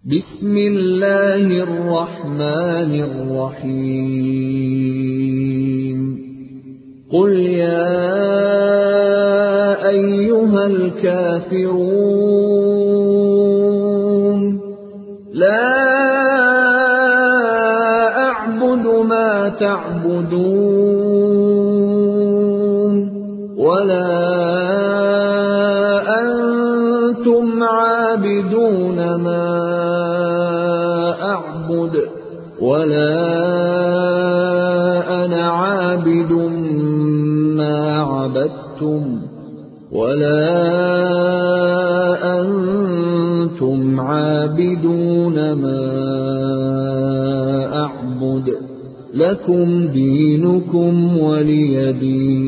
بسم الله الرحمن الرحيم قل يا أيها الكافرون لا أعبد ما تعبدون ولا أنتم عابدون ما أعبد ولا أنا عابد ما عبدتم ولا أنتم عابدون ما أعبد لكم دينكم ولي دين.